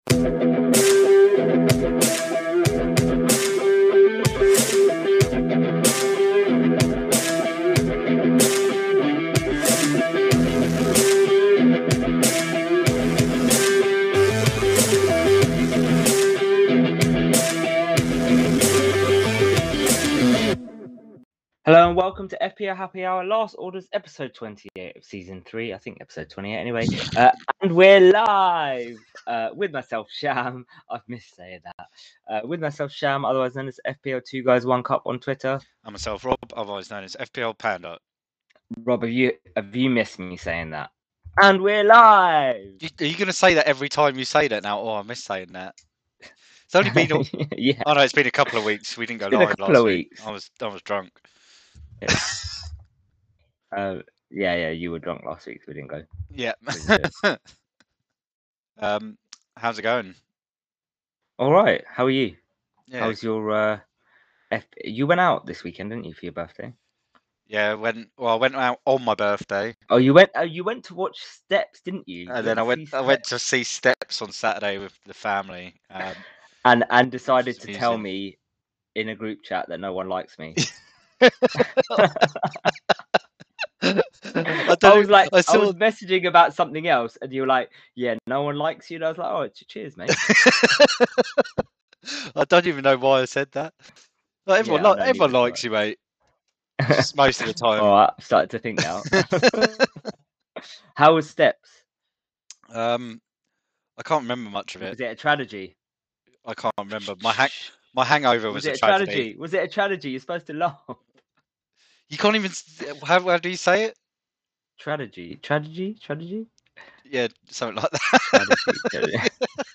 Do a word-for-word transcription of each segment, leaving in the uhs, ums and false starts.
Hello and welcome to F P L Happy Hour, Last Orders, episode twenty-eight of season three. I think episode twenty-eight anyway. Uh, and we're live uh, with myself, Sham. I've missed saying that. Uh, with myself, Sham, otherwise known as F P L Two Guys One Cup on Twitter. And myself, Rob, otherwise known as F P L Panda. Rob, have you have you missed me saying that? And we're live. You, are you going to say that every time you say that now? Oh, I miss saying that. It's only been. yeah. Oh no, it's been a couple of weeks. We didn't go It's been live a couple last of week. weeks. I was I was drunk. Yeah. uh, yeah, yeah, you were drunk last week, so we didn't go. Yeah. um, how's it going? All right. How are you? Yeah. How's your uh? F- you went out this weekend, didn't you, for your birthday? Yeah. When well, I went out on my birthday. Oh, you went. Oh, you went to watch Steps, didn't you? And you then I went. I went to see Steps on Saturday with the family. Um, and and decided to amusing. tell me in a group chat that no one likes me. I, I was like, I, saw... I was messaging about something else, and you were like, "Yeah, no one likes you." And I was like, "Oh, cheers, mate." I don't even know why I said that. Like, everyone, yeah, like, everyone likes you, mate. Just most of the time. Oh, I'm starting to think now. How was Steps? Um, I can't remember much of it. Was it a tragedy? I can't remember. My hang, my hangover was, was it a, a tragedy. tragedy. Was it a tragedy? You're supposed to laugh. You can't even. How, how do you say it? Tragedy, tragedy, tragedy. Yeah, something like that.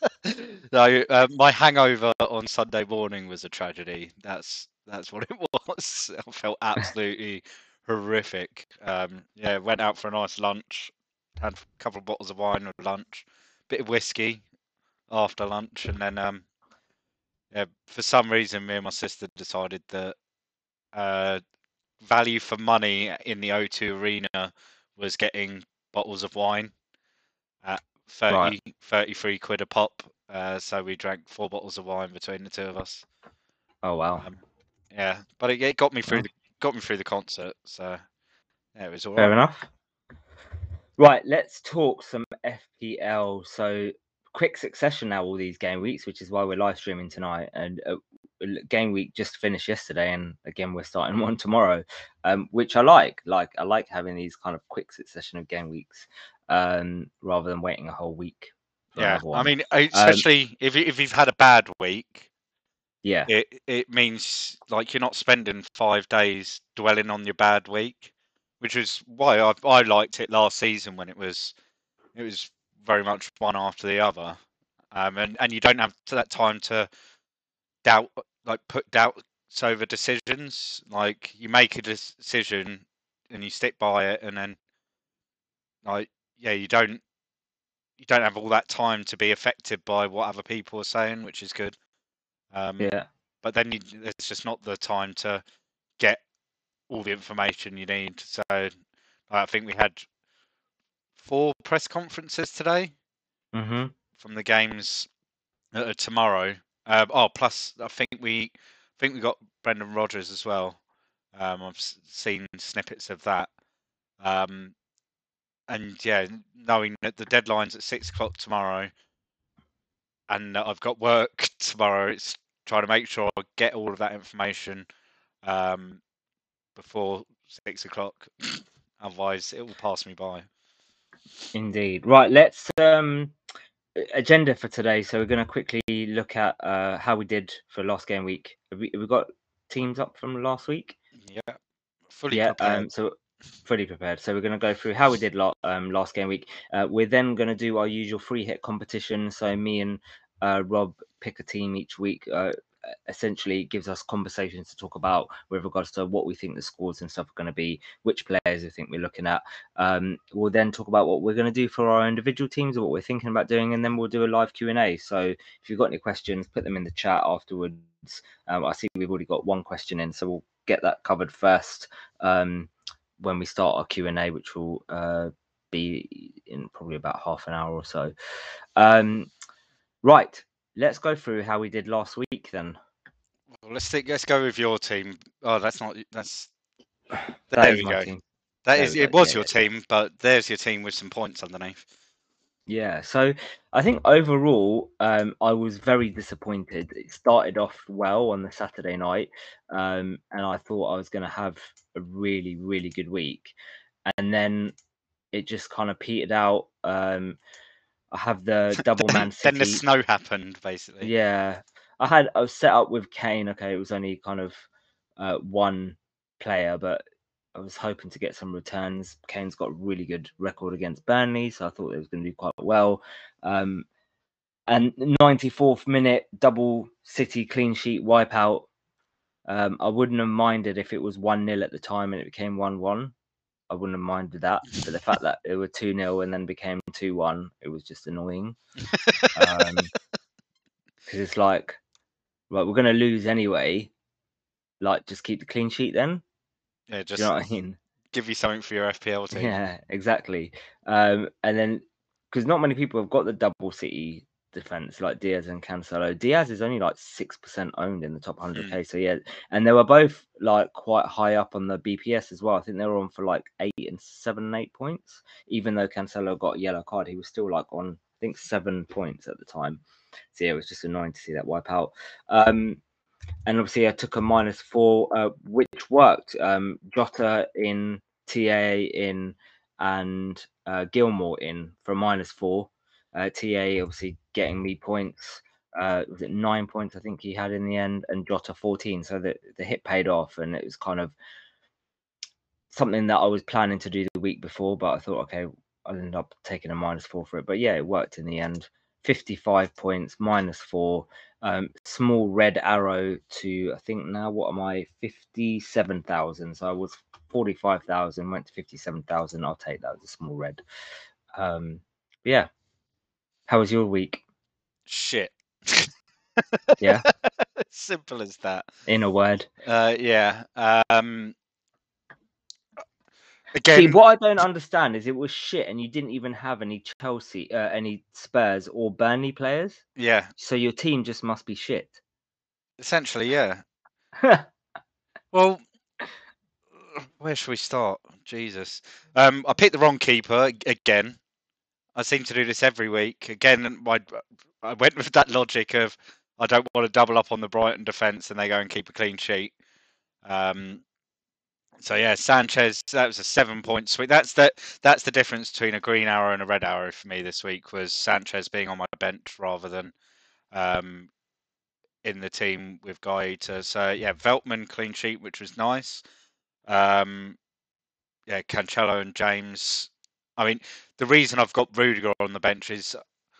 no, uh, my hangover on Sunday morning was a tragedy. That's that's what it was. I felt absolutely horrific. Um, yeah, went out for a nice lunch, had a couple of bottles of wine with lunch, bit of whiskey after lunch, and then um, yeah, for some reason, me and my sister decided that uh, value for money in the O two Arena was getting bottles of wine at thirty, right. thirty-three quid a pop. Uh, so we drank four bottles of wine between the two of us. Oh wow! Um, yeah, but it, it got me through oh. the got me through the concert. So yeah, it was all Fair right. enough. Right, let's talk some F P L. So quick succession now, all these game weeks, which is why we're live streaming tonight. And uh, game week just finished yesterday, and again we're starting one tomorrow, um, which I like. Like I like having these kind of quick succession of game weeks, um, rather than waiting a whole week. Yeah, I mean, especially um, if if you've had a bad week. Yeah, it it means like you're not spending five days dwelling on your bad week, which is why I I liked it last season when it was it was very much one after the other, um, and and you don't have that time to doubt like put doubts over decisions. Like you make a decision and you stick by it, and then like yeah, you don't you don't have all that time to be affected by what other people are saying, which is good. Um, yeah. But then you, it's just not the time to get all the information you need. So I think we had four press conferences today mm-hmm. from the games uh, tomorrow. Uh, oh, plus I think we I think we got Brendan Rodgers as well. Um, I've seen snippets of that. Um, and yeah, knowing that the deadline's at six o'clock tomorrow, and I've got work tomorrow, it's trying to make sure I get all of that information um, before six o'clock. Otherwise, it will pass me by. Indeed. Right. Let's um agenda for today. So we're going to quickly look at uh how we did for last game week. Have we, have we got teams up from last week? Yeah. Fully yeah. prepared. Um. So fully prepared. So we're going to go through how we did lot um last game week. Uh, we're then going to do our usual free hit competition. So me and uh Rob pick a team each week. Uh, essentially gives us conversations to talk about with regards to what we think the scores and stuff are going to be, which players we think we're looking at. Um, we'll then talk about what we're going to do for our individual teams or what we're thinking about doing, and then we'll do a live Q and A. So if you've got any questions, put them in the chat afterwards. Um, I see we've already got one question in, so we'll get that covered first um, when we start our Q and A, which will uh, be in probably about half an hour or so. Um, Right, let's go through how we did last week then. Well, let's think. Let's go with your team. Oh, that's not. That's. That There is we my go. team. That There is. we go. It was Yeah, your yeah, yeah. team, but there's your team with some points underneath. Yeah, so I think overall, um, I was very disappointed. It started off well on the Saturday night, um, and I thought I was going to have a really, really good week, and then it just kind of petered out. Um, I have the double then, Man then the City. snow happened, basically. Yeah, I had I was set up with Kane. Okay, it was only kind of uh, one player, but I was hoping to get some returns. Kane's got a really good record against Burnley, so I thought it was going to do quite well. Um, and ninety-fourth minute double City clean sheet wipeout. Um, I wouldn't have minded if it was one nil at the time and it became one one. I wouldn't have minded that. But the fact that it was two nil and then became two one, it was just annoying. Um, because it's like, right, we're going to lose anyway. Like, just keep the clean sheet then. Yeah, Do you just know what I mean? give you something for your F P L team. Yeah, exactly. Um, and then because not many people have got the double City defense like Diaz and Cancelo. Diaz is only like six percent owned in the top one hundred K. Mm. So yeah, and they were both like quite high up on the B P S as well. I think they were on for like eight and seven and eight points. Even though Cancelo got a yellow card, he was still like on I think seven points at the time. So yeah, it was just annoying to see that wipe out. Um, and obviously I took a minus four, uh, which worked. Um, Jota in, T A in, and uh, Gilmore in for minus four. Uh, T A obviously getting me points. Uh, was it nine points? I think he had in the end, and Jota fourteen. So the the hit paid off, and it was kind of something that I was planning to do the week before, but I thought, okay, I'll end up taking a minus four for it. But yeah, it worked in the end. fifty-five points, minus four. Um, small red arrow to, I think now, what am I? fifty-seven thousand. So I was forty-five thousand, went to fifty-seven thousand. I'll take that as a small red. Um, yeah. How was your week? Shit. Yeah. Simple as that. In a word. Uh, yeah. Um, See, again, what I don't understand is it was shit, and you didn't even have any Chelsea, uh, any Spurs or Burnley players. yeah. So your team just must be shit. Essentially, yeah. Well, where should we start? Jesus. Um, I picked the wrong keeper again. I seem to do this every week. Again, my I went with that logic of I don't want to double up on the Brighton defence and they go and keep a clean sheet. Um, so yeah, Sanchez, that was a seven-point swing. That's the that's the difference between a green arrow and a red arrow for me this week was Sanchez being on my bench rather than um, in the team with Guaita. So yeah, Veltman clean sheet, which was nice. Um, yeah, Cancelo and James. I mean, the reason I've got Rudiger on the bench is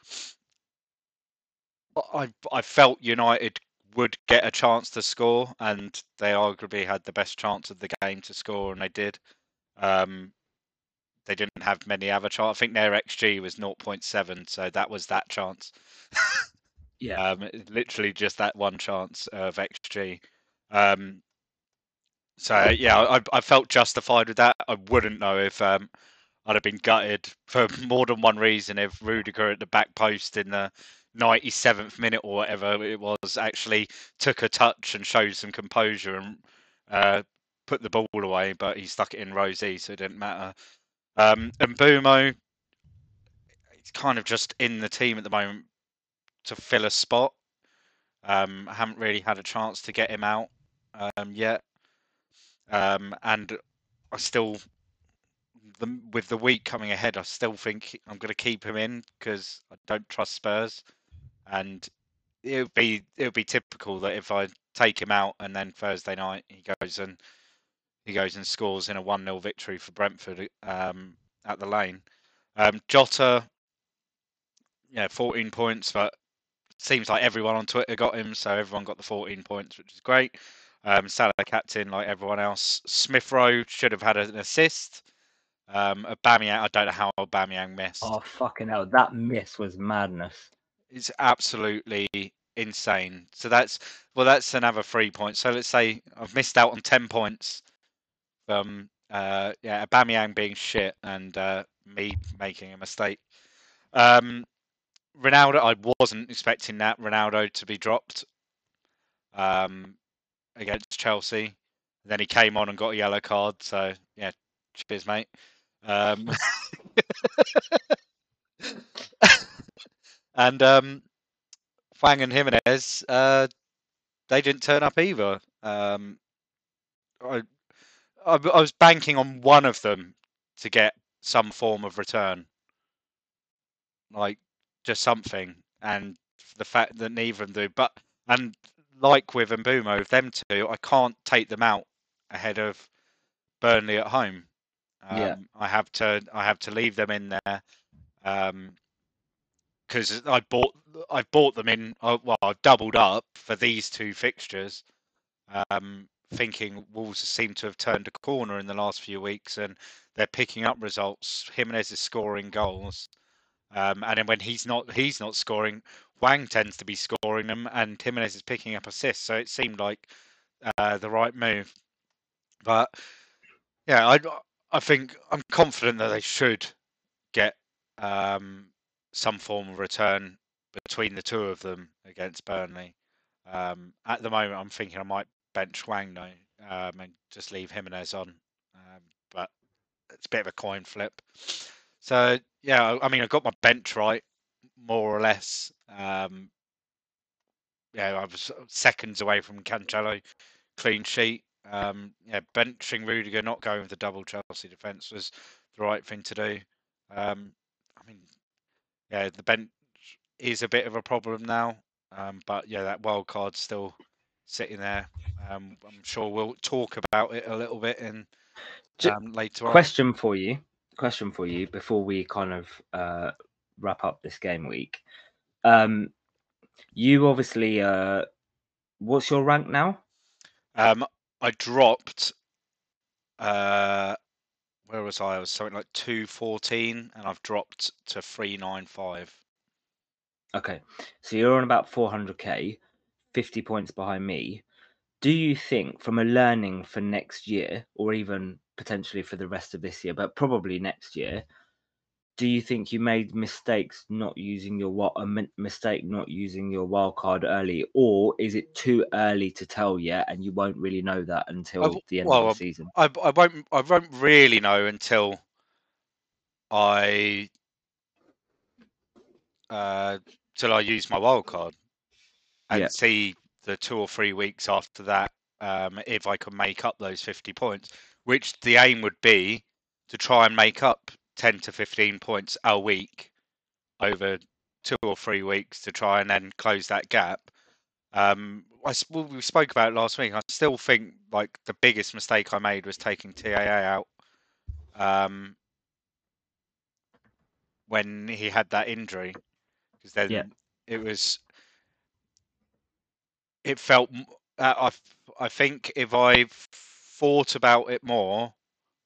I I felt United would get a chance to score, and they arguably had the best chance of the game to score, and they did. Um, they didn't have many other chances. I think their X G was zero point seven, so that was that chance. Yeah. Um, literally just that one chance of X G. Um, so yeah, I, I felt justified with that. I wouldn't know if um, I'd have been gutted for more than one reason if Rudiger at the back post in the ninety-seventh minute or whatever it was actually took a touch and showed some composure and uh, put the ball away, but he stuck it in Rosie, so it didn't matter. Um, and Bumo, he's kind of just in the team at the moment to fill a spot. Um, I haven't really had a chance to get him out um, yet. Um, and I still, the, with the week coming ahead, I still think I'm going to keep him in because I don't trust Spurs. And it would be it would be typical that if I take him out and then Thursday night he goes and he goes and scores in a one nil victory for Brentford um, at the Lane. Um, Jota, yeah, fourteen points, but seems like everyone on Twitter got him, so everyone got the fourteen points, which is great. Um, Salah captain like everyone else. Smith Rowe should have had an assist. Um, Aubameyang, I don't know how Aubameyang missed. Oh fucking hell! That miss was madness. It's absolutely insane. So that's well, that's another three points. So let's say I've missed out on ten points from uh, yeah, Aubameyang being shit and uh, me making a mistake. Um, Ronaldo, I wasn't expecting that Ronaldo to be dropped um, against Chelsea. Then he came on and got a yellow card. So yeah, cheers, mate. Um, and um, Hwang and Jimenez, uh, they didn't turn up either. Um, I, I, I was banking on one of them to get some form of return, like just something, and the fact that neither of them do. But and like with Mbeumo, with them two, I can't take them out ahead of Burnley at home. Um, Yeah. I have to I have to leave them in there because um, I bought I bought them in. Well, I've doubled up for these two fixtures, um, thinking Wolves seem to have turned a corner in the last few weeks and they're picking up results. Jimenez is scoring goals, um, and then when he's not he's not scoring, Hwang tends to be scoring them, and Jimenez is picking up assists. So it seemed like uh, the right move. But yeah, I I think I'm confident that they should get um, some form of return between the two of them against Burnley. Um, at the moment, I'm thinking I might bench Hwang though, um, and just leave Jimenez on. Um, but it's a bit of a coin flip. So yeah, I mean, I got my bench right, more or less. Um, yeah, I was seconds away from Cancelo clean sheet. Um, yeah, benching Rudiger, not going with the double Chelsea defence was the right thing to do. Um, I mean, yeah, the bench is a bit of a problem now, um, but yeah, that wild card's still sitting there. Um, I'm sure we'll talk about it a little bit in um, later on. Question for you. Question for you before we kind of uh, wrap up this game week. Um, you obviously, uh, what's your rank now? Um, I dropped. Uh, where was I? I was something like two fourteen, and I've dropped to three ninety-five. Okay, so you're on about four hundred k, fifty points behind me. Do you think, from a learning for next year, or even potentially for the rest of this year, but probably next year, do you think you made mistakes not using your what a mistake not using your wild card early, or is it too early to tell yet, and you won't really know that until I've, the end well, of the season? I, I won't. I won't really know until I uh, till I use my wild card and Yeah, see the two or three weeks after that um, if I can make up those fifty points. Which the aim would be to try and make up ten to fifteen points a week over two or three weeks to try and then close that gap. Um, I, well, we spoke about it last week. I still think like the biggest mistake I made was taking T A A out um, when he had that injury, because then yeah. it was it felt uh, I I think if I thought about it more,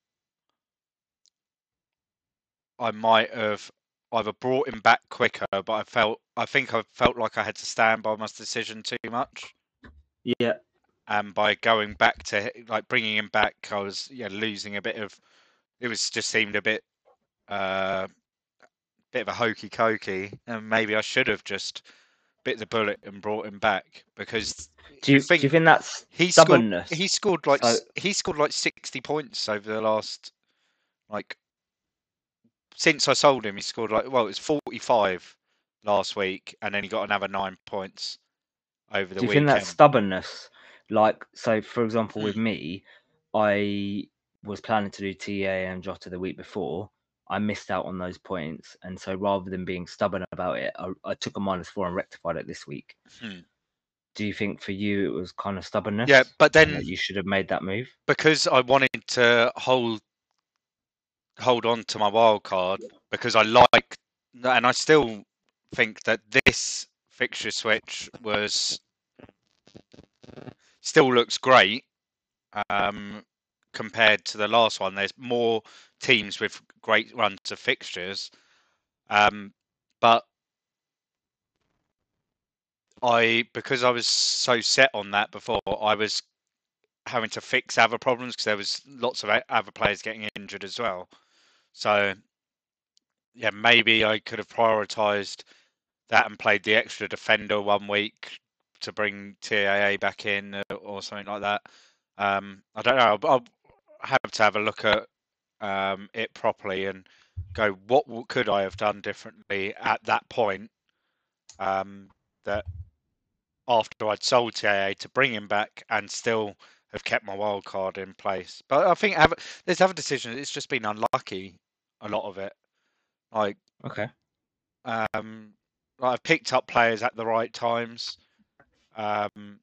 I might have either brought him back quicker, but I felt I think I felt like I had to stand by my decision too much. Yeah. And by going back to like bringing him back, I was yeah losing a bit of. It was just seemed a bit uh bit of a hokey cokey, and maybe I should have just bit the bullet and brought him back because Do you you do think you think that's he scored stubbornness? he scored like So he scored like sixty points over the last like since I sold him. He scored like well it was forty-five last week, and then he got another nine points over the do you think that's weekend. stubbornness? Like, so for example, with Hmm. me, I was planning to do T A and Jota the week before. I missed out on those points, and so rather than being stubborn about it, I, I took a minus four and rectified it this week. Hmm. Do you think for you it was kind of Yeah, stubbornness, but and then that you should have made that move? because I wanted to hold hold on to my wild card because I like, and I still think that this fixture switch was still looks great um, compared to the last one. There's more teams with great runs of fixtures, um, but I because I was so set on that before, I was having to fix other problems because there was lots of other players getting injured as well. So yeah, maybe I could have prioritized that and played the extra defender one week to bring T A A back in or something like that. Um, I don't know. I'll, I'll have to have a look at um, it properly and go, what could I have done differently at that point? Um, that after I'd sold T A A to bring him back and still have kept my wild card in place. But I think there's other decisions. It's just been unlucky, a lot of it. Like, okay, um, I've picked up players at the right times, um,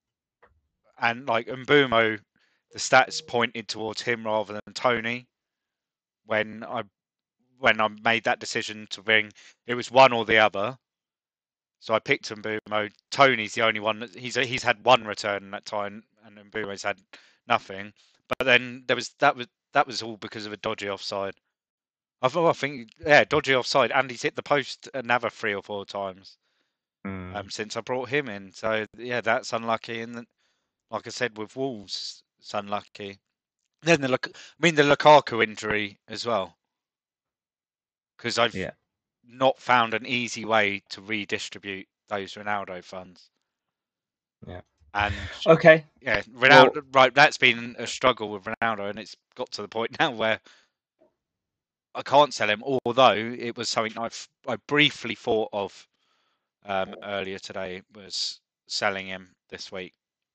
and like Mbeumo, the stats pointed towards him rather than Tony. When I when I made that decision to bring, it was one or the other. So I picked Mbeumo. Tony's the only one that he's he's had one return in that time, and Mbeumo's had nothing. But then there was that was that was all because of a dodgy offside. I thought I think yeah, dodgy offside, and he's hit the post another three or four times mm. um, since I brought him in. So yeah, that's unlucky. And like I said, with Wolves, it's unlucky. Then the I mean the Lukaku injury as well, because I've yeah, not found an easy way to redistribute those Ronaldo funds. yeah. And Okay, yeah, Ronaldo. well, Right, that's been a struggle with Ronaldo, and it's got to the point now where I can't sell him. Although it was something I I briefly thought of um, earlier today, was selling him this week,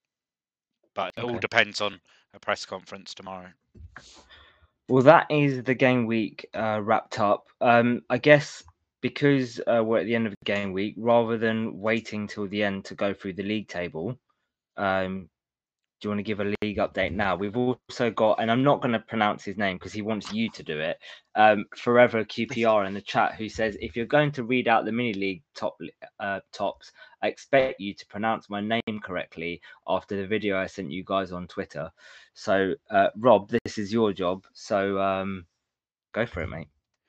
but it all okay. depends on a press conference tomorrow. Well, that is the game week uh, wrapped up. Um, I guess because uh, we're at the end of the game week, rather than waiting till the end to go through the league table, um, do you want to give a league update now? We've also got, and I'm not going to pronounce his name because he wants you to do it. Um, Forever Q P R in the chat, who says, if you're going to read out the mini league top uh, tops, I expect you to pronounce my name correctly after the video I sent you guys on Twitter. So, uh, Rob, this is your job. So, um, go for it, mate.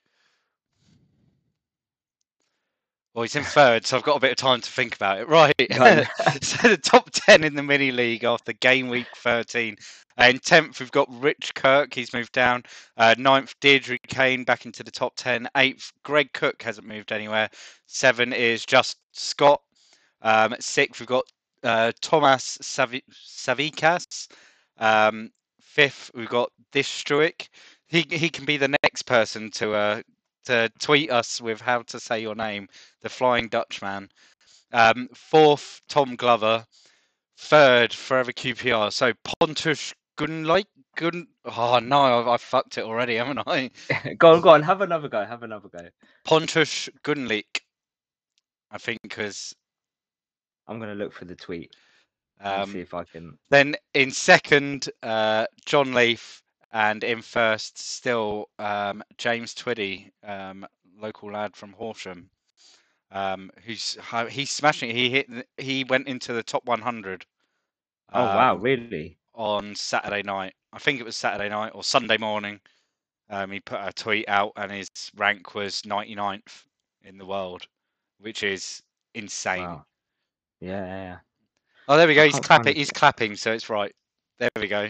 Well, he's in third, so I've got a bit of time to think about it. Right. So the top ten in the mini league after game week thirteen. Uh, in tenth, we've got Rich Kirk. He's moved down. Uh, ninth, Deirdre Kane back into the top ten. Eighth, Greg Cook hasn't moved anywhere. Seven is just Scott. Um, sixth, we've got uh, Thomas Savi- Savikas. Um, fifth, we've got Distruic. He he can be the next person to uh, to tweet us with how to say your name, the Flying Dutchman. Um, fourth, Tom Glover. Third, Forever Q P R. So Pontus Gunlike. Gun. Oh no, I've, I've fucked it already, haven't I? Go on, go on. Have another go. Have another go. Pontus Gunlik, I think, because I'm gonna look for the tweet um, and see if I can. Then in second, uh, John Leaf, and in first, still um, James Twiddy, um, local lad from Horsham, um, who's he's smashing it. He hit. He went into the top one hundred. Oh wow, Um, really? on Saturday night, I think it was Saturday night or Sunday morning. Um, he put a tweet out, and his rank was ninety-ninth in the world, which is insane. Wow. Yeah, yeah, yeah. Oh, there we go. I He's can't clapping. find He's it. clapping, so it's right. There we go.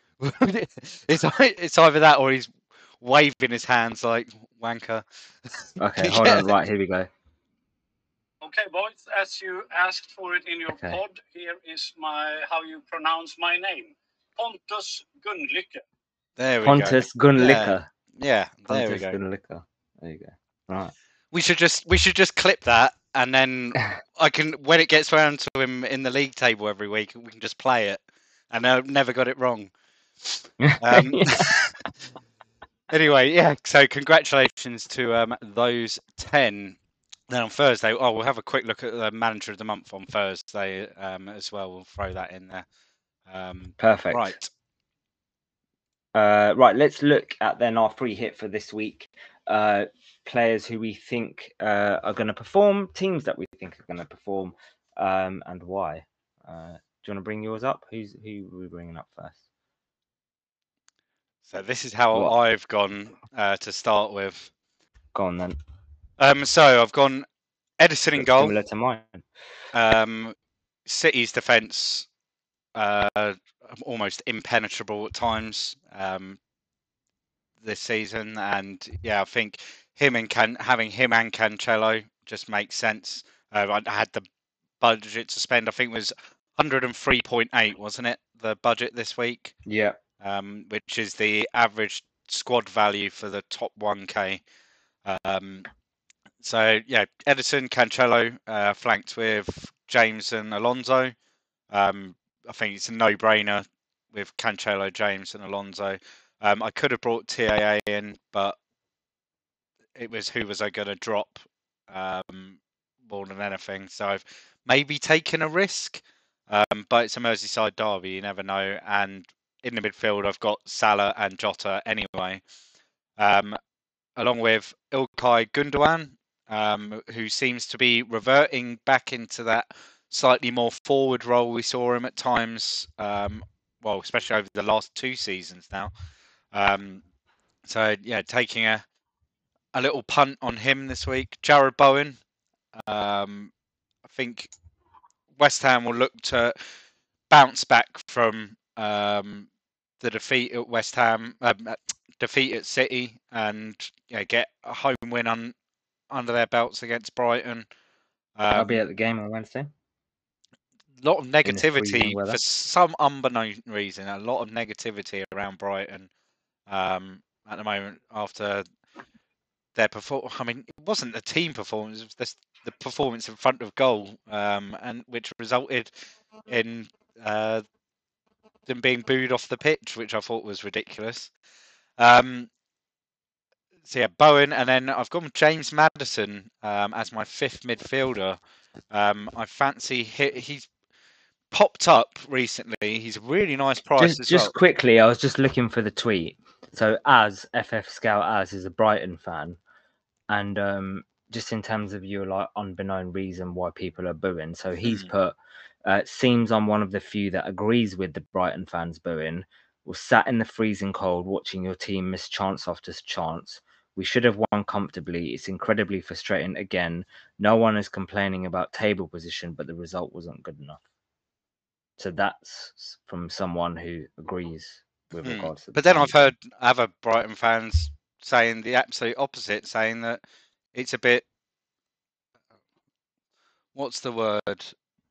it's it's either that or he's waving his hands like wanker. Okay, hold Yeah. on. Right, here we go. Okay, boys, as you asked for it in your Okay. pod, here is my how you pronounce my name. Pontus Gunlycke. There we Pontus go. Gunlicker. Yeah, yeah there Pontus we go. Gunlicker. There you go. Right. We should just we should just clip that, and then I can when it gets round to him in the league table every week, we can just play it, and I've never got it wrong. Um, anyway, yeah. So congratulations to um, those ten. Then on Thursday, oh, we'll have a quick look at the manager of the month on Thursday um, as well. We'll throw that in there. Um, Perfect. Right. Uh, right. Let's look at then our free hit for this week. Uh, players who we think uh, are going to perform, teams that we think are going to perform, um, and why. Uh, do you want to bring yours up? Who's who are we bringing up first? So this is how What? I've gone uh, to start with. Go on then. Um, so I've gone Edison in Looks goal. Similar to mine. Um, City's defence uh, almost impenetrable at times um, this season, and yeah, I think him and Can having him and Cancelo just makes sense. Uh, I had the budget to spend. I think it was one hundred three point eight, wasn't it? The budget this week. Yeah. Um, which is the average squad value for the top one K. Um, so yeah, Ederson, Cancelo, uh, flanked with James and Alonso. Um, I think it's a no-brainer with Cancelo, James, and Alonso. Um, I could have brought T A A in, but it was who was I going to drop um, more than anything. So I've maybe taken a risk, um, but it's a Merseyside derby. You never know. And in the midfield, I've got Salah and Jota anyway, um, along with Ilkay Gundogan, um, who seems to be reverting back into that slightly more forward role we saw him at times. Um, well, especially over the last two seasons now. Um, so yeah, taking a a little punt on him this week. Jarrod Bowen. Um, I think West Ham will look to bounce back from um, the defeat at West Ham, um, defeat at City, and yeah, get a home win on, under their belts against Brighton. Um, I'll be at the game on Wednesday. A lot of In this freezing negativity weather. for some unbeknown reason. A lot of negativity around Brighton um, at the moment after their perform. I mean, it wasn't the team performance; it was the, the performance in front of goal, um, and which resulted in uh, them being booed off the pitch, which I thought was ridiculous. Um, so yeah, Bowen, and then I've gone with James Maddison um, as my fifth midfielder. Um, I fancy he, he's popped up recently. He's a really nice price Just as just well. quickly, I was just looking for the tweet. So as F F Scout as is a Brighton fan, and um, just in terms of your like unbeknown reason why people are booing. So he's Mm. put uh, seems I'm one of the few that agrees with the Brighton fans booing. Was sat in the freezing cold watching your team miss chance after chance. We should have won comfortably. It's incredibly frustrating. Again, no one is complaining about table position, but the result wasn't good enough. So that's from someone who agrees with Hmm. regards to the But then fans I've heard other Brighton fans saying the absolute opposite, saying that it's a bit. What's the word?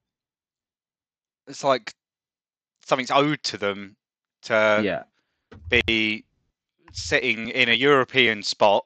It's like something's owed to them to yeah. be sitting in a European spot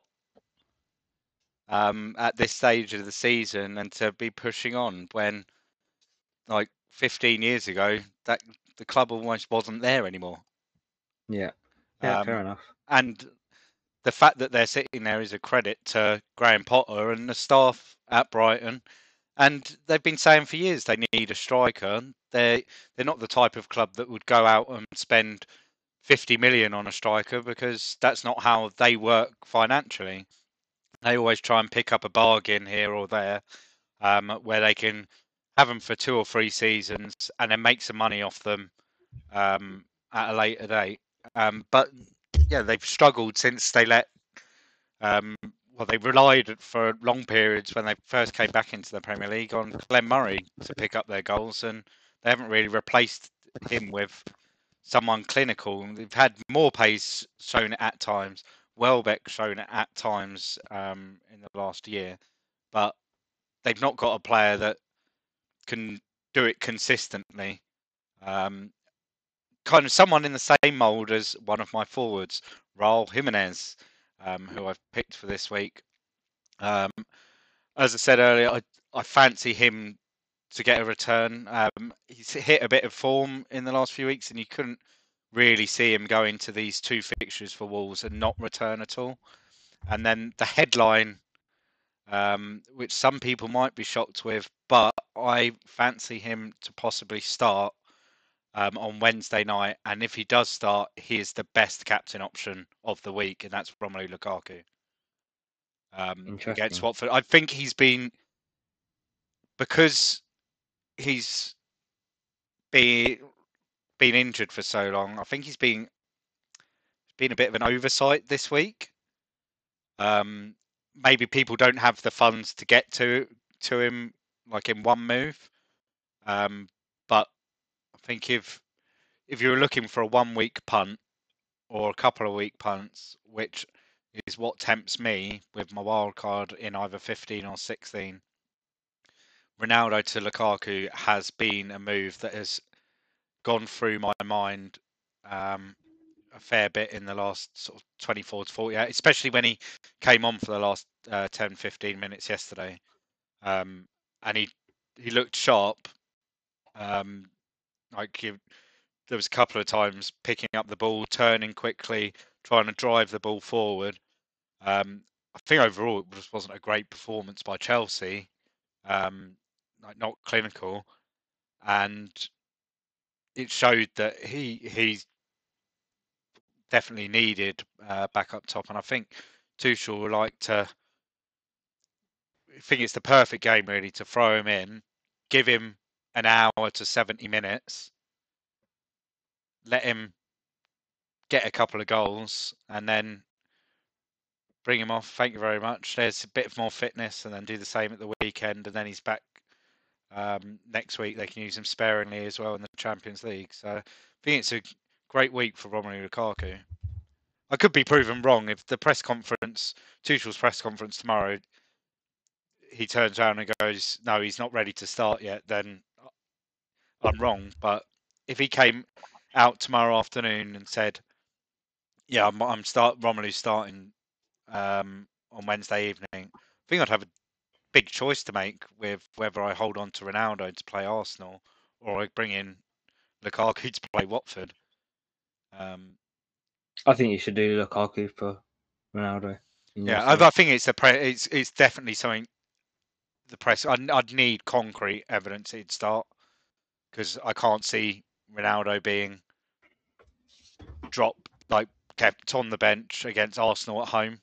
um, at this stage of the season and to be pushing on when, like fifteen years ago, that the club almost wasn't there anymore. Yeah. Yeah, Um, fair enough. and the fact that they're sitting there is a credit to Graham Potter and the staff at Brighton. And they've been saying for years they need a striker. They they're not the type of club that would go out and spend fifty million on a striker because that's not how they work financially. They always try and pick up a bargain here or there, um, where they can have them for two or three seasons and then make some money off them um, at a later date. Um, but yeah, they've struggled since they let. Um, well, they relied for long periods when they first came back into the Premier League on Glenn Murray to pick up their goals, and they haven't really replaced him with someone clinical. They've had more pace shown at times, Welbeck shown at times um, in the last year, but they've not got a player that can do it consistently. Um, kind of someone in the same mould as one of my forwards, Raul Jimenez, um, who I've picked for this week. Um, as I said earlier, I, I fancy him to get a return. Um, he's hit a bit of form in the last few weeks, and you couldn't really see him go into these two fixtures for Wolves and not return at all. And then the headline, um, which some people might be shocked with, but I fancy him to possibly start um, on Wednesday night. And if he does start, he is the best captain option of the week, and that's Romelu Lukaku um, against Interesting. Watford. I think he's been, because he's been been injured for so long. I think he's been been a bit of an oversight this week. Um, maybe people don't have the funds to get to to him like in one move. Um, but I think if if you're looking for a one week punt or a couple of week punts, which is what tempts me with my wild card in either fifteen or sixteen. Ronaldo to Lukaku has been a move that has gone through my mind um, a fair bit in the last sort of twenty-four to forty-eight, especially when he came on for the last uh, ten, fifteen minutes yesterday. Um, and he he looked sharp. Um, like he, there was a couple of times picking up the ball, turning quickly, trying to drive the ball forward. Um, I think overall it just wasn't a great performance by Chelsea, um, like not clinical, and it showed that he he's definitely needed uh, back up top. And I think Tuchel would like to. I think it's the perfect game really to throw him in, give him an hour to seventy minutes, let him get a couple of goals, and then bring him off. Thank you very much. There's a bit more fitness, and then do the same at the weekend, and then he's back um, next week. They can use him sparingly as well in the Champions League. So I think it's a great week for Romelu Lukaku. I could be proven wrong if the press conference, Tuchel's press conference tomorrow, he turns around and goes, "No, he's not ready to start yet." Then I'm wrong. But if he came out tomorrow afternoon and said, "Yeah, I'm, I'm start Romelu's starting um, on Wednesday evening," I think I'd have a big choice to make with whether I hold on to Ronaldo to play Arsenal or I bring in Lukaku to play Watford. Um, I think you should do Lukaku for Ronaldo. yeah, I, I think it's a pre- it's it's definitely something. The press, I'd, I'd need concrete evidence he'd start because I can't see Ronaldo being dropped, like kept on the bench against Arsenal at home.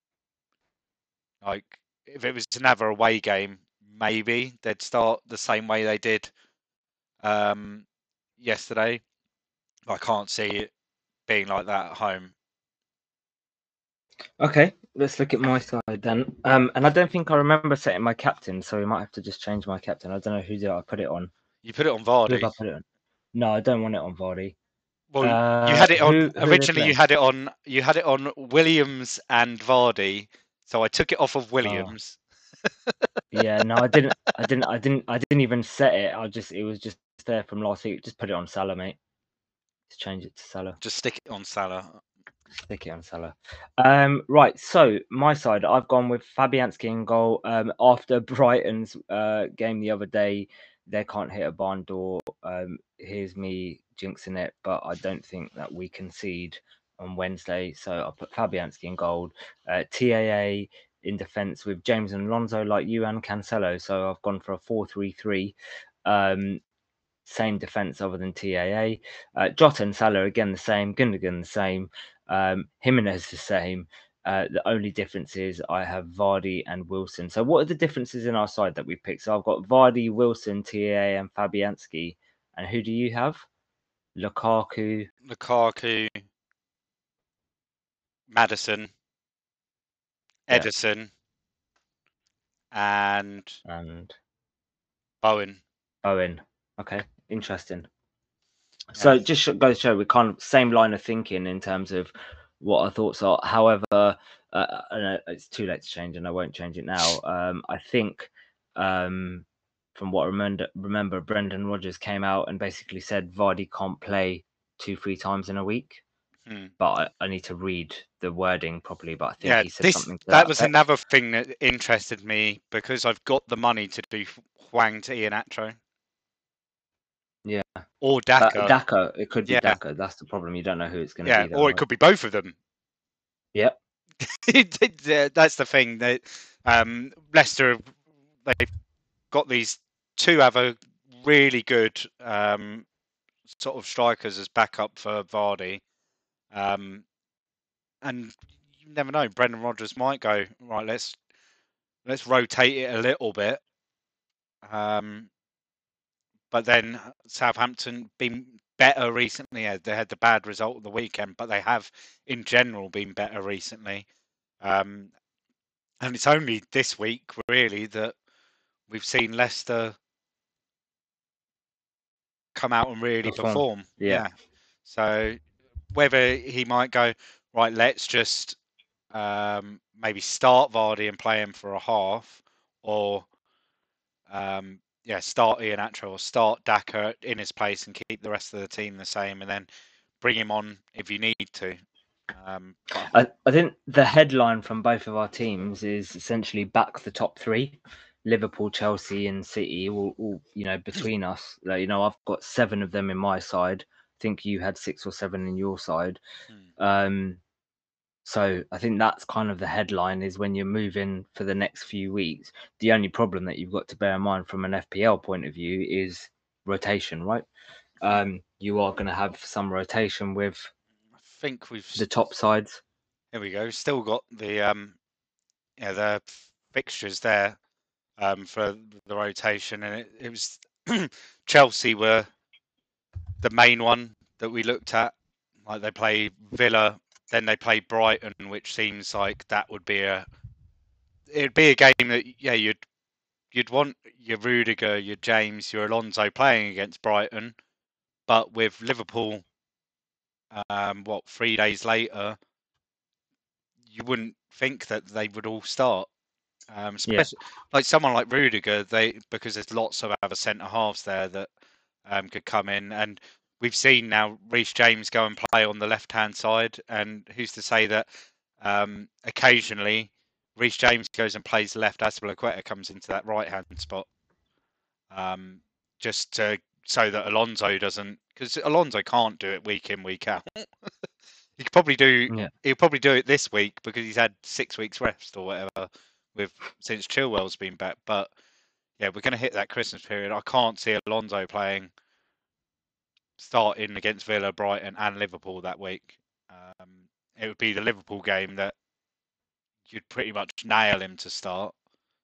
Like if it was another away game, maybe they'd start the same way they did um, yesterday. I can't see it being like that at home. Okay, let's look at my side then. Um, and I don't think I remember setting my captain, so we might have to just change my captain. I don't know who did I put it on. You put it on Who Vardy. did I put it on? No, I don't want it on Vardy. Well, Uh, you had it on who, who originally. You had it on. You had it on Williams and Vardy. So I took it off of Williams. Oh. Yeah, no, I didn't. I didn't. I didn't. I didn't even set it. I just. It was just there from last week. Just put it on Salah, mate. Just change it to Salah. Just stick it on Salah. Stick it on Salah. Um, right. So my side, I've gone with Fabianski in goal. Um, after Brighton's uh, game the other day, they can't hit a barn door. Um, here's me jinxing it, but I don't think that we concede on Wednesday. So I'll put Fabianski in goal. Uh, T A A in defence with James and Alonso, like you and Cancelo. So I've gone for a four three three. Um, same defence other than T A A. Uh, Jota and Salah again the same. Gundogan the same. Um, Jimenez the same. Uh, the only difference is I have Vardy and Wilson. So what are the differences in our side that we picked? So I've got Vardy, Wilson, T A A, and Fabianski. And who do you have? Lukaku. Lukaku. Maddison. Yeah. Ederson. And. And Bowen. Bowen. Okay, interesting. So Yeah. just goes to show we kind of same line of thinking in terms of what our thoughts are. However, uh, I know it's too late to change, and I won't change it now. Um, I think um, from what I remember, remember Brendan Rodgers came out and basically said Vardy can't play two, three times in a week. Hmm. But I, I need to read the wording properly. But I think yeah, he said this, something. To that, that was effect. another thing that interested me because I've got the money to do Hwang to Iheanacho. Yeah. Or Daka. Uh, Daka. It could be yeah. Daka. That's the problem. You don't know who it's going to yeah, be. Though, or right? it could be both of them. Yep. That's the thing. That um, Leicester, they've got these two other really good um, sort of strikers as backup for Vardy. Um, and you never know. Brendan Rodgers might go, right, let's let's rotate it a little bit. Um, but then Southampton been better recently. They had the bad result of the weekend, but they have in general been better recently. Um, and it's only this week really that we've seen Leicester come out and really perform. perform. Yeah. yeah. So whether he might go, right, let's just um, maybe start Vardy and play him for a half, or um, yeah, start Iheanacho or start Daka in his place and keep the rest of the team the same, and then bring him on if you need to. Um, but... I, I think the headline from both of our teams is essentially back the top three. Liverpool, Chelsea, and City, all, all you know, between us. Like, you know, I've got seven of them in my side. I think you had six or seven in your side. Hmm. Um, so I think that's kind of the headline, is when you're moving for the next few weeks. The only problem that you've got to bear in mind from an F P L point of view is rotation, right? Um, you are going to have some rotation with I think we've the top sides. Here we go. Still got the um, yeah, the fixtures there um, for the rotation, and it, it was Chelsea were the main one that we looked at. Like, they play Villa, then they play Brighton, which seems like that would be a it'd be a game that, yeah, you'd you'd want your Rudiger, your James, your Alonso playing against Brighton, but with Liverpool, um, what three days later, you wouldn't think that they would all start. Um, Yeah. especially like someone like Rudiger, they because there's lots of other centre halves there that um, could come in, and we've seen now Reece James go and play on the left hand side, and who's to say that um, occasionally Reece James goes and plays left, Azpilicueta comes into that right hand spot, um, just to, so that Alonso doesn't, because Alonso can't do it week in, week out. He could probably do. Yeah. He'll probably do it this week because he's had six weeks rest or whatever with since Chilwell's been back. But yeah, we're going to hit that Christmas period. I can't see Alonso playing, starting against Villa, Brighton, and Liverpool that week. Um, it would be the Liverpool game that you'd pretty much nail him to start.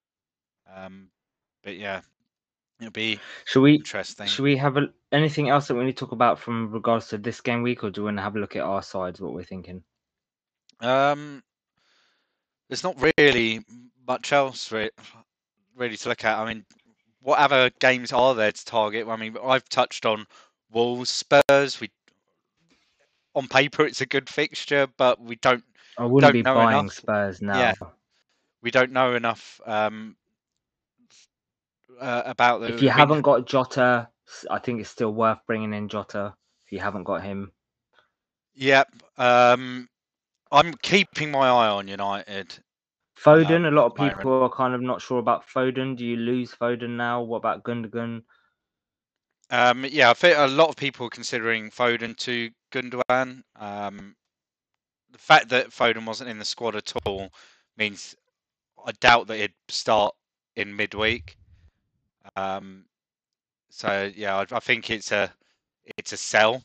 Um, but yeah, it'll be Should we interesting. should we have a, anything else that we need to talk about from regards to this game week, or do we want to have a look at our sides, what we're thinking? Um, there's not really much else re- really to look at. I mean, what other games are there to target? I mean, I've touched on Wolves, Spurs. We, on paper, it's a good fixture, but we don't I wouldn't don't be know buying enough. Spurs now. Yeah, we don't know enough um, uh, about them. If you I mean, haven't got Jota, s- I think it's still worth bringing in Jota. If you haven't got him, yep. Um, I'm keeping my eye on United. Foden. Um, A lot at of the moment. people are kind of not sure about Foden. Do you lose Foden now? What about Gundogan? Um, yeah, I think a lot of people are considering Foden to Gundogan. Um, the fact that Foden wasn't in the squad at all means I doubt that he'd start in midweek. Um, so yeah, I, I think it's a it's a sell,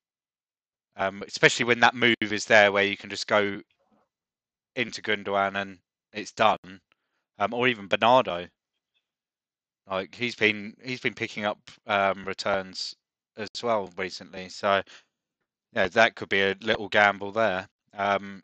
um, especially when that move is there where you can just go into Gundogan and it's done, um, or even Bernardo. Like he's been he's been picking up um, returns as well recently, so yeah, that could be a little gamble there. Um,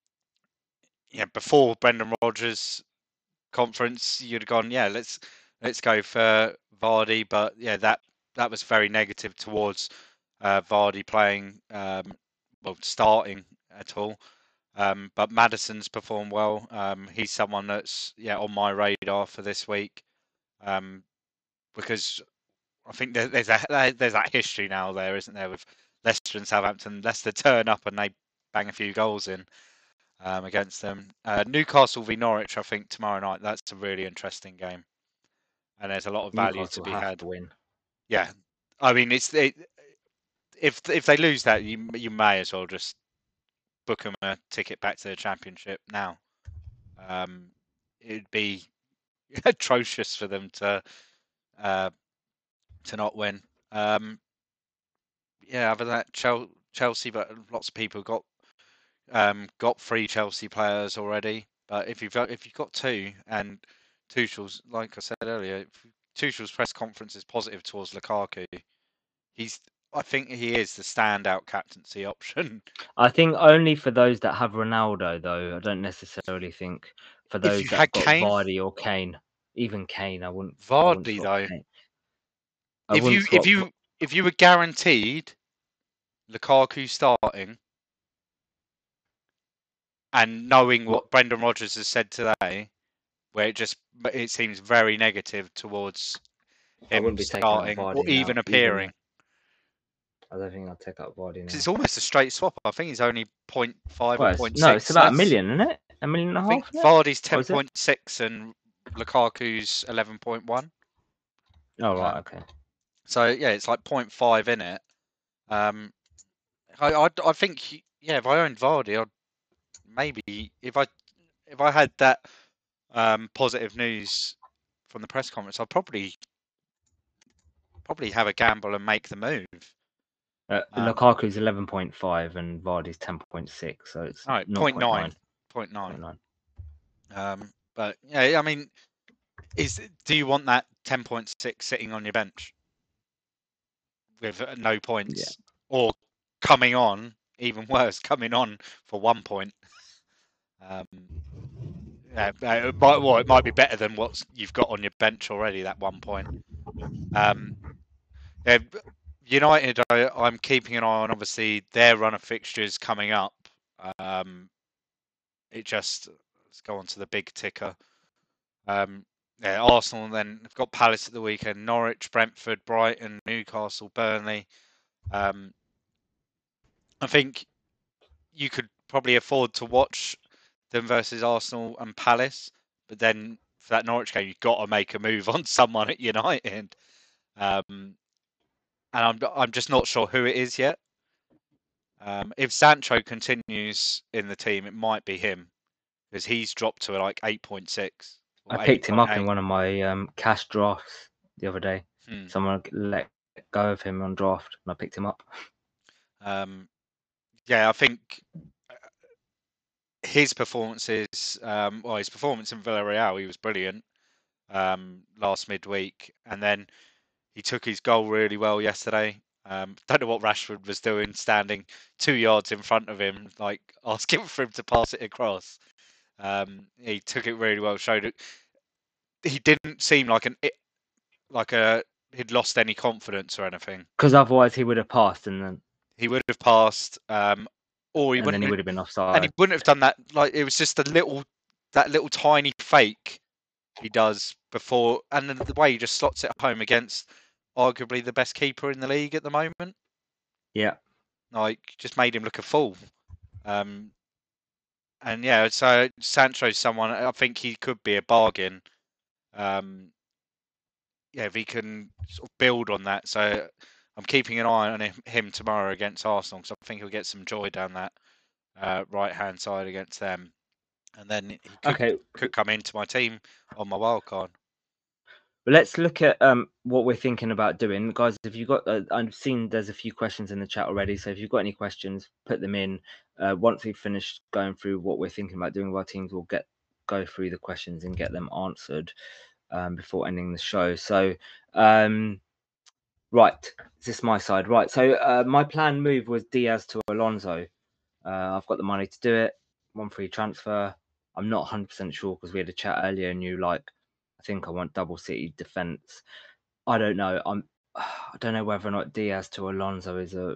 yeah, before Brendan Rodgers conference, you'd have gone, yeah, let's let's go for Vardy, but yeah, that that was very negative towards uh, Vardy playing, um, well, starting at all. Um, but Maddison's performed well. Um, he's someone that's yeah on my radar for this week, um, because I think there, there's a there's that history now there, isn't there, with Leicester and Southampton. Leicester turn up and they bang a few goals in um, against them. Uh, Newcastle v Norwich, I think tomorrow night. That's a really interesting game, and there's a lot of value to Newcastle be have had. to win. Yeah, I mean, it's it, if if they lose that, you you may as well just book them a ticket back to the Championship now. Um, it'd be atrocious for them to uh, to not win. Um, yeah, other than that, Chelsea, but lots of people got um, got three Chelsea players already. But if you've got, if you've got two, and Tuchel's, like I said earlier, Tuchel's press conference is positive towards Lukaku. He's, I think he is the standout captaincy option. I think only for those that have Ronaldo, though. I don't necessarily think for If those you that had got Kane, Vardy or Kane. Even Kane, I wouldn't. I wouldn't Vardy swap though, Kane. I if wouldn't you if swap. you if you were guaranteed Lukaku starting, and knowing what Brendan Rodgers has said today, where it just it seems very negative towards I him wouldn't be taking up starting or Vardy even now, appearing. Even, I don't think I'll take up Vardy now. Because it's almost a straight swap. I think he's only zero point five well, or zero point six. No, it's about That's, a million, isn't it? A million and a I think half. Vardy's ten point six and Lukaku's eleven point one. Oh right, um, okay. So yeah, it's like zero point five in it. Um, I, I I think yeah, if I owned Vardy, I'd maybe if I if I had that um, positive news from the press conference, I'd probably probably have a gamble and make the move. Uh, Um, Lukaku's eleven point five and Vardy's ten point six, so it's all right, zero point nine. zero point nine. zero point nine. Um, but yeah, I mean, is do you want that ten point six sitting on your bench with uh, no points, Yeah. or coming on, even worse, coming on for one point? Um, yeah, it might, well, it might be better than what you've got on your bench already. That one point. Um, yeah, United, I, I'm keeping an eye on. Obviously, their run of fixtures coming up. Um, it just let's go on to the big ticker. Um, yeah, Arsenal, and then they've got Palace at the weekend, Norwich, Brentford, Brighton, Newcastle, Burnley. Um, I think you could probably afford to watch them versus Arsenal and Palace, but then for that Norwich game, you've got to make a move on someone at United. Um, and I'm I'm just not sure who it is yet. Um, if Sancho continues in the team, it might be him because he's dropped to like eight point six. I picked him up in one of my um, cash drafts the other day. Hmm. Someone let go of him on draft, and I picked him up. Um, yeah, I think his performances, um, well, his performance in Villarreal, he was brilliant um, last midweek, and then he took his goal really well yesterday. Um, don't know what Rashford was doing, standing two yards in front of him, like asking for him to pass it across. Um, he took it really well. Showed it. He didn't seem like an like a he'd lost any confidence or anything. Because otherwise he would have passed, and then he would have passed, um, or he and wouldn't. then he Have, would have been offside. and he wouldn't have done that. Like it was just a little, that little tiny fake he does before, and then the way he just slots it home against arguably the best keeper in the league at the moment. Yeah, like just made him look a fool. Um, and yeah, so Sancho's someone I think he could be a bargain. Um, yeah, if he can sort of build on that. So I'm keeping an eye on him, him tomorrow against Arsenal because I think he'll get some joy down that uh, right hand side against them. And then he could, okay. could come into my team on my wild card. But let's look at um, what we're thinking about doing, guys. If you got, uh, I've seen there's a few questions in the chat already. So if you've got any questions, put them in. Uh, once we've finished going through what we're thinking about doing with our teams, we'll get go through the questions and get them answered um, before ending the show. So, um, right, is this my side? Right. So uh, my planned move was Diaz to Alonso. Uh, I've got the money to do it. One free transfer. I'm not one hundred percent sure because we had a chat earlier and you like, I think I want double City defense. I don't know. I'm. I don't know whether or not Diaz to Alonso is a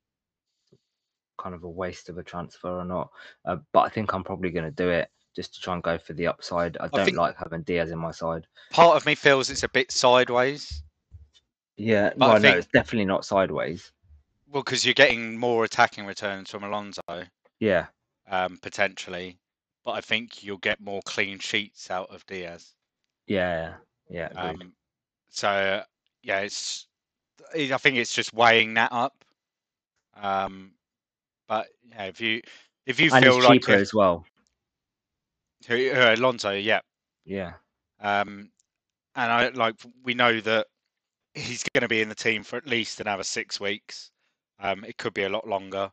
kind of a waste of a transfer or not. Uh, but I think I'm probably going to do it just to try and go for the upside. I don't think like having Diaz in my side. Part of me feels it's a bit sideways. Yeah, But I well, no, think- it's definitely not sideways. Well, because you're getting more attacking returns from Alonso, Yeah, um, potentially. But I think you'll get more clean sheets out of Diaz. yeah, yeah. Agreed. Um, so yeah, it's. I think it's just weighing that up. Um, but yeah, if you if you and feel it's like cheaper if, as well. who, uh, Alonso, yeah, Yeah, um, and I like we know that he's going to be in the team for at least another six weeks. Um, it could be a lot longer.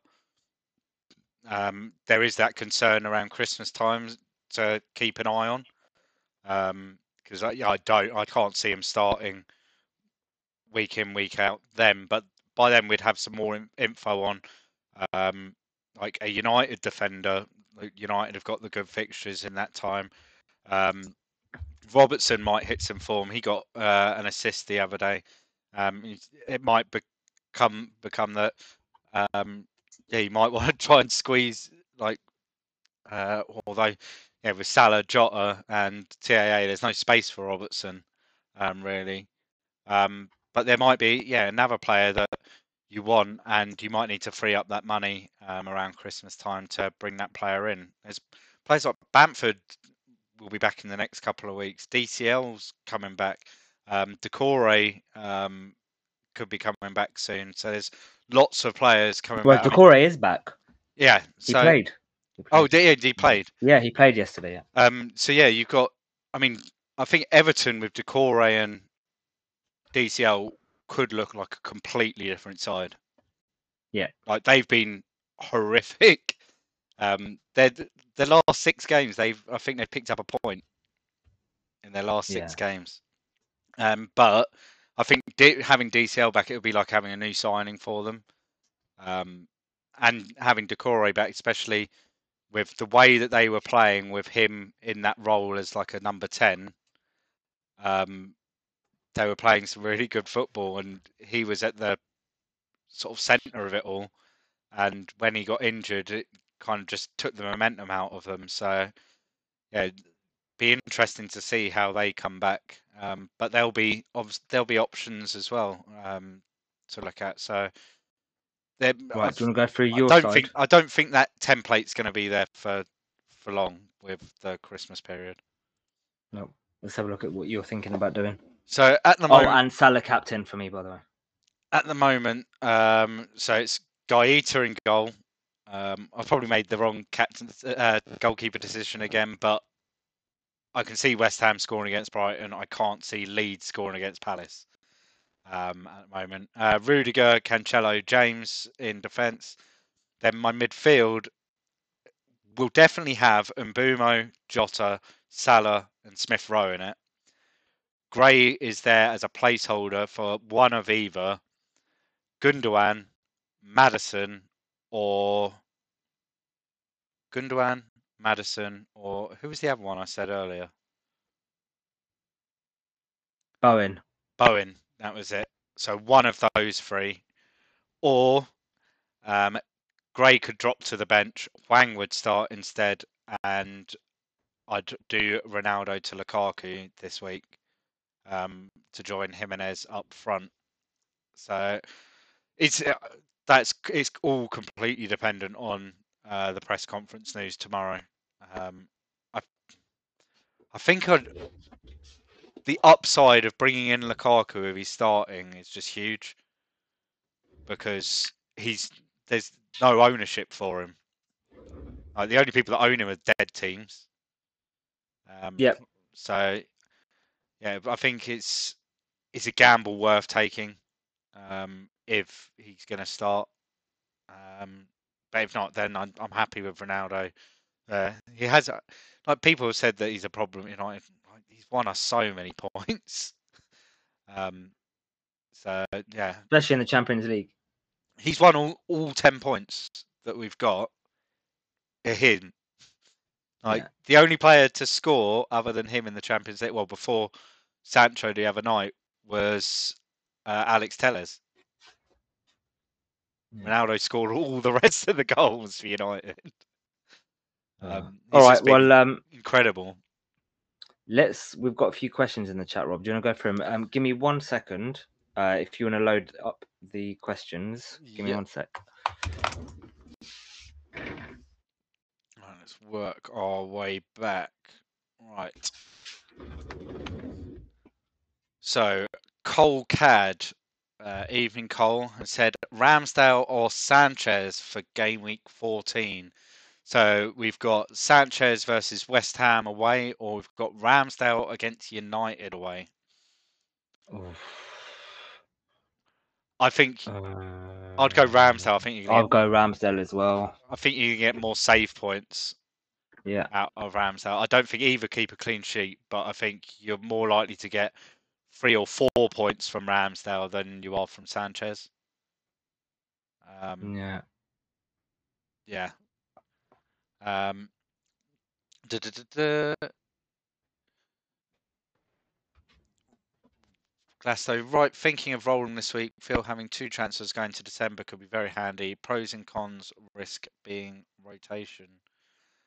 Um, there is that concern around Christmas times to keep an eye on, because um, I, I don't, I can't see him starting week in, week out. Then, but by then we'd have some more in, info on, um, like a United defender. United have got the good fixtures in that time. Um, Robertson might hit some form. He got uh, an assist the other day. Um, it might become become that. Um, yeah, you might want to try and squeeze like Uh, although, yeah, with Salah, Jota, and T A A, there's no space for Robertson, um, really. Um, but there might be, yeah, another player that you want, and you might need to free up that money um, around Christmas time to bring that player in. There's players like Bamford will be back in the next couple of weeks. D C L's coming back. Um, Decore um, could be coming back soon. So there's lots of players coming Well, back. I mean, Decore is back. yeah. He So played. He oh, played. he, he played. Yeah, he played yesterday. Yeah. Um. So yeah, you've got. I mean, I think Everton with Decore and D C L could look like a completely different side. Yeah. Like they've been horrific. Um, their their last six games, they've I think they've picked up a point in their last six Yeah. games. Um, but I think D- having D C L back, it would be like having a new signing for them. Um, and having Decore back, especially with the way that they were playing with him in that role as like a number ten. Um, they were playing some really good football, and he was at the sort of centre of it all. And when he got injured, it kind of just took the momentum out of them. So, yeah, be interesting to see how they come back. Um, but there'll be there'll be options as well um, to look at. So, right, do you want to go through I your don't side? think I don't think that template's going to be there for for long with the Christmas period. No, let's have a look at what you're thinking about doing. So at the oh, moment, and Salah captain for me, by the way. At the moment, um, so it's Gaeta in goal. Um, I've probably made the wrong captain uh, goalkeeper decision again, but I can see West Ham scoring against Brighton. I can't see Leeds scoring against Palace um, at the moment. Uh, Rudiger, Cancelo, James in defence. Then my midfield will definitely have Mbumo, Jota, Salah, and Smith Rowe in it. Gray is there as a placeholder for one of either Gundogan, Maddison, or Gundogan, Maddison, or who was the other one I said earlier? Bowen. Bowen, that was it. So one of those three. Or um, Gray could drop to the bench, Wang would start instead, and I'd do Ronaldo to Lukaku this week um, to join Jimenez up front. So it's that's it's all completely dependent on uh, the press conference news tomorrow. Um, I I think I'd, the upside of bringing in Lukaku if he's starting is just huge because he's there's no ownership for him. Like the only people that own him are dead teams. Um, Yep. So yeah, I think it's it's a gamble worth taking um, if he's going to start. Um, but if not, then I'm, I'm happy with Ronaldo. Uh, he has like people have said that he's a problem. You know, he's won us so many points. Um, so yeah, especially in the Champions League. He's won all, all ten points that we've got. Are him. Like yeah. the only player to score other than him in the Champions League, well, before Sancho the other night, was uh, Alex Telles. Yeah. Ronaldo scored all the rest of the goals for United. Um, all right. Well, um, incredible. Let's. We've got a few questions in the chat, Rob. Do you want to go through them? Um, give me one second. Uh, if you want to load up the questions, give me yep. one sec. Right, let's work our way back. Right. So Cole Cad, uh, Evening Cole, has said Ramsdale or Sanchez for game week fourteen. So we've got Sanchez versus West Ham away, or we've got Ramsdale against United away. Oof. I think uh, I'd go Ramsdale. I think you can I'll get, go Ramsdale as well. I think you can get more save points. Yeah. Out of Ramsdale. I don't think either keep a clean sheet, but I think you're more likely to get three or four points from Ramsdale than you are from Sanchez. Um, yeah. Yeah. Um, da, da, da, da. Glasto, right, thinking of rolling this week. Feel having two transfers going to December could be very handy. Pros and cons, risk being rotation.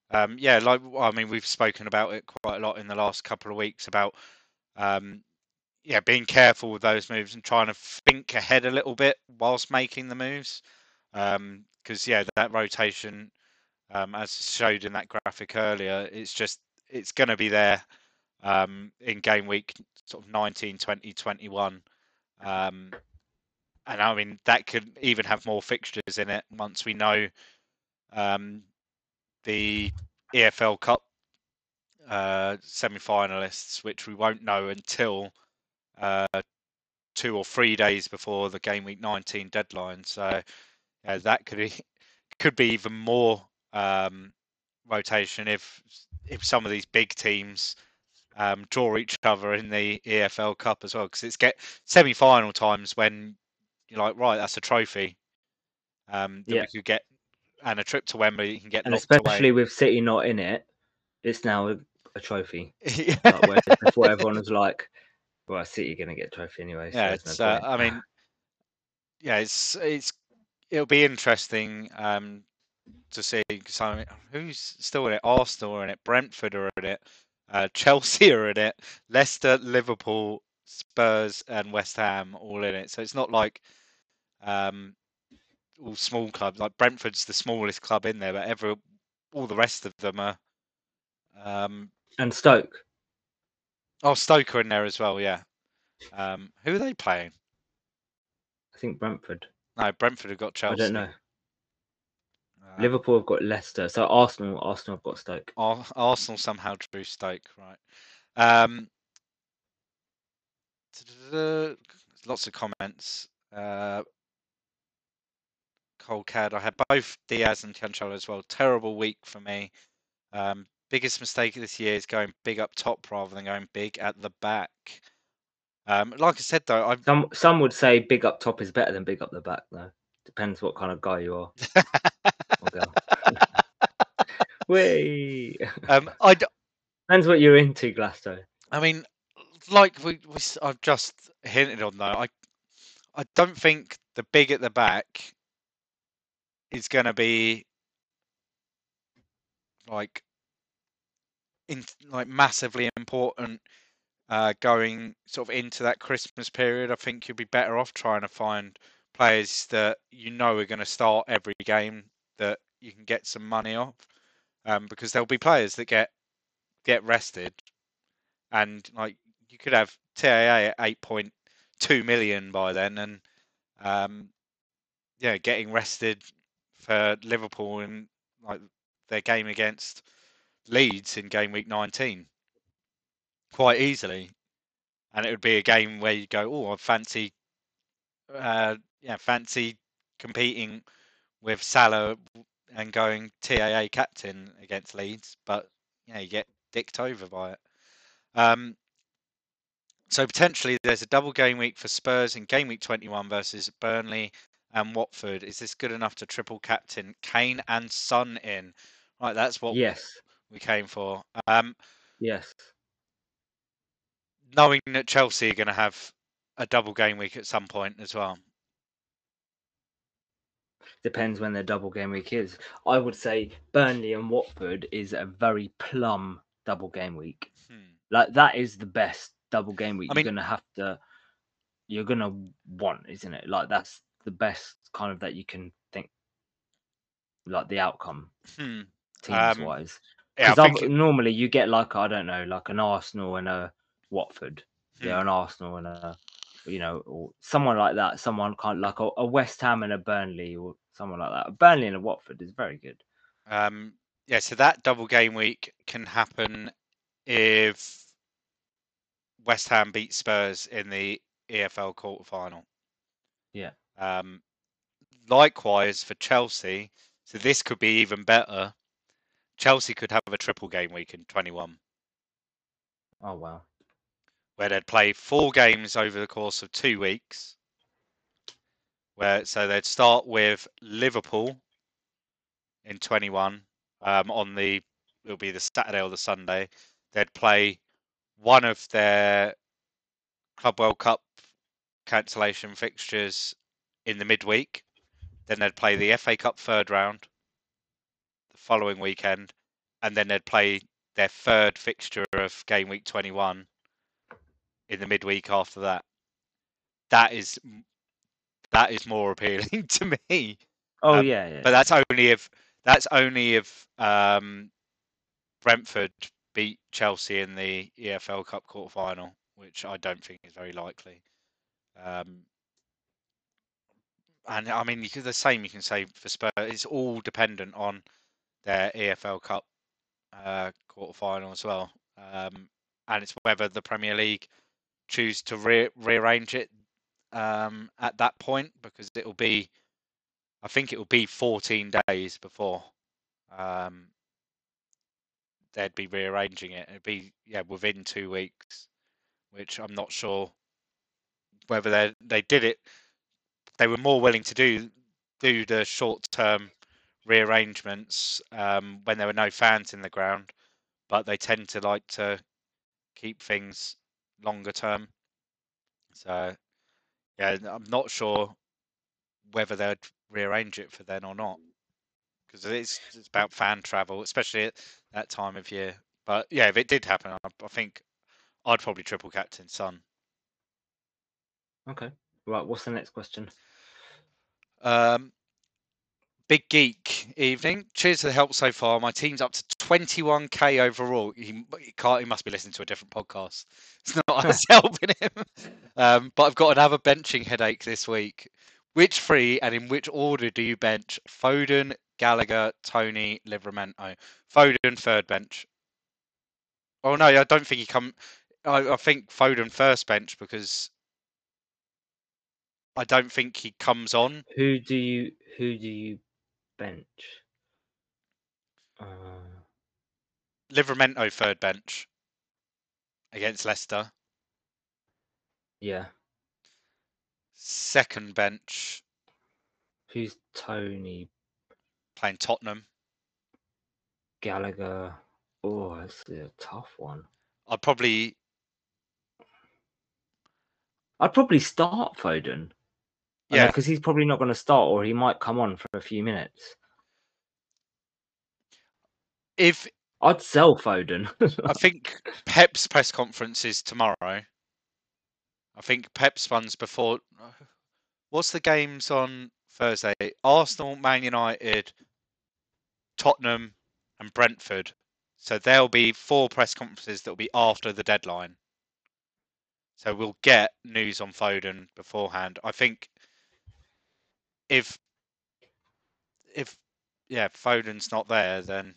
Um, yeah, like I mean, we've spoken about it quite a lot in the last couple of weeks about um, yeah, being careful with those moves and trying to think ahead a little bit whilst making the moves. Because um, yeah, that rotation, um, as showed in that graphic earlier, it's just it's going to be there um, in game week sort of nineteen, twenty, twenty-one. Um, and I mean that could even have more fixtures in it once we know um, the E F L Cup uh, semi-finalists, which we won't know until uh, two or three days before the game week nineteen deadline. So yeah, that could be, could be even more um, rotation if if some of these big teams um, draw each other in the E F L Cup as well, because it's get semi-final times when you're like, right, that's a trophy um, that Yeah, we could get, and a trip to Wembley you can get and locked especially away. with City not in it, it's now a, a trophy. yeah, Like where before everyone was like, "Well, City are going to get a trophy anyway, so yeah, there's no it's. Uh, point." I mean, yeah, it's it's it'll be interesting um, to see. Cause I mean, who's still in it? Arsenal are in it. Brentford are in it. Uh, Chelsea are in it. Leicester, Liverpool, Spurs, and West Ham all in it. So it's not like um, all small clubs. Like Brentford's the smallest club in there, but every all the rest of them are. Um, And Stoke. oh, Stoke are in there as well. Yeah. Um, who are they playing? I think Brentford. No, Brentford have got Chelsea. I don't know. Um, Liverpool have got Leicester, so Arsenal, Arsenal have got Stoke. Arsenal somehow drew Stoke, right? Um, lots of comments. Uh, Colcad, I had both Diaz and Cancelo as well. Terrible week for me. Um, biggest mistake this year is going big up top rather than going big at the back. Um, like I said though, I Some some would say big up top is better than big up the back, though. Depends what kind of guy you are. Or girl. Whee! um, I, d- Depends what you're into, Glasto. I mean, like we, we I've just hinted on though, I I don't think the big at the back is going to be like in like massively important uh, going sort of into that Christmas period. I think you'd be better off trying to find players that you know are going to start every game that you can get some money off, um, because there'll be players that get get rested, and like you could have T A A at eight point two million by then, and um, yeah, getting rested for Liverpool in like their game against Leeds in game week nineteen quite easily, and it would be a game where you go, oh, I fancy, uh, yeah, fancy competing with Salah and going T A A captain against Leeds, but yeah, you get dicked over by it. Um, so potentially there's a double game week for Spurs in game week twenty-one versus Burnley and Watford. Is this good enough to triple captain Kane and Son in? Right, that's what Yes. we came for. Um, Yes. knowing that Chelsea are going to have a double game week at some point as well. Depends when their double game week is. I would say Burnley and Watford is a very plum double game week. Hmm. Like that is the best double game week I you're mean, gonna have to you're gonna want, isn't it? Like that's the best kind of that you can think, like the outcome hmm. teams Um, wise. yeah, I Because think it, normally you get like I don't know, like an Arsenal and a Watford, hmm. yeah, an Arsenal and a, you know, or someone like that. Someone kind of like a, a West Ham and a Burnley or someone like that. A Burnley and a Watford is very good. Um, yeah, so that double game week can happen if West Ham beat Spurs in the E F L quarter final. Yeah. Um, likewise for Chelsea, so this could be even better. Chelsea could have a triple game week in twenty-one. Oh wow. Where they'd play four games over the course of two weeks. Where so they'd start with Liverpool in twenty-one um, on the it'll be the Saturday or the Sunday. They'd play one of their Club World Cup cancellation fixtures in the midweek. Then they'd play the F A Cup third round the following weekend, and then they'd play their third fixture of game week twenty-one in the midweek after that. That is that is more appealing to me. Oh Um, yeah, yeah. But that's only if that's only if um, Brentford beat Chelsea in the E F L Cup quarter final, which I don't think is very likely. Um, and I mean, you can, the same you can say for Spurs. It's all dependent on their E F L Cup uh, quarter final as well, um, and it's whether the Premier League choose to re- rearrange it um, at that point, because it will be, I think it will be fourteen days before um, they'd be rearranging it. It'd be yeah within two weeks, which I'm not sure whether they they did it. They were more willing to do do the short term rearrangements um, when there were no fans in the ground, but they tend to like to keep things longer term. So yeah, I'm not sure whether they'd rearrange it for then or not, because it's it's about fan travel, especially at that time of year. But yeah, if it did happen, I, I think I'd probably triple captain Son. Okay. Right. What's the next question? Um, Big Geek evening. Cheers for the help so far. My team's up to twenty-one K overall. He, he can't. He must be listening to a different podcast. It's not us helping him. Um, but I've got another benching headache this week. Which three and in which order do you bench? Foden, Gallagher, Tony, Livramento. Foden third bench. Oh no, I don't think he come. I, I think Foden first bench, because I don't think he comes on. Who do you who do you bench? Uh, Livramento third bench against Leicester. yeah. Second bench Who's Tony? playing Tottenham. Gallagher? Oh, that's a tough one. I'd probably I'd probably start Foden. yeah. because he's probably not going to start, or he might come on for a few minutes. If I'd sell Foden. I think Pep's press conference is tomorrow. I think Pep's one's before. What's the games on Thursday? Arsenal, Man United, Tottenham, and Brentford. So there'll be four press conferences that will be after the deadline. So we'll get news on Foden beforehand. I think if if yeah Foden's not there, then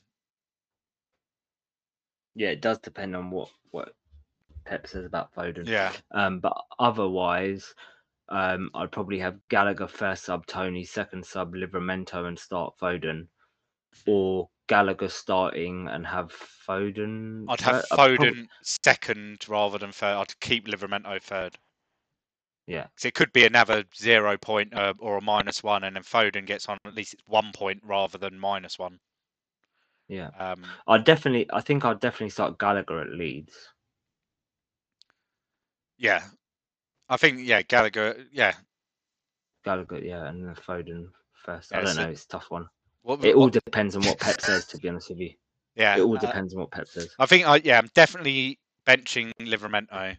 Yeah, it does depend on what what Pep says about Foden. yeah. Um, but otherwise, um, I'd probably have Gallagher first sub, Tony second sub, Livramento, and start Foden, or Gallagher starting and have Foden. I'd have fir- uh, Foden prob- second rather than third. I'd keep Livramento third. yeah, So it could be another zero point uh, or a minus one, and then Foden gets on at least it's one point rather than minus one. yeah. Um, I'd definitely. I think I'd definitely start Gallagher at Leeds. yeah, I think yeah Gallagher. Yeah, Gallagher, yeah, and then Foden first. I yeah don't so know. It's a tough one. what, It all what, depends on what Pep says. To be honest with you, yeah, it all uh, depends on what Pep says. I think I yeah I'm definitely benching Livramento,